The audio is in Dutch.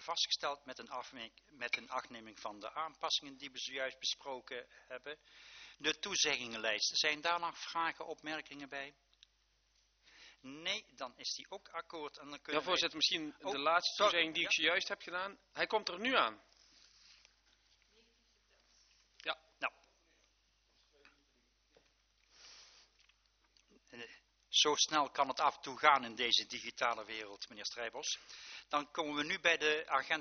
vastgesteld met een achtneming van de aanpassingen die we zojuist besproken hebben. De toezeggingenlijst. Zijn daar nog vragen, opmerkingen bij? Nee, dan is die ook akkoord. En dan kunnen Ja, voorzitter, misschien de laatste toezegging die ik zojuist heb gedaan. Hij komt er nu aan. Ja. Nou. Zo snel kan het af en toe gaan in deze digitale wereld, meneer Strijbos. Dan komen we nu bij de agenda.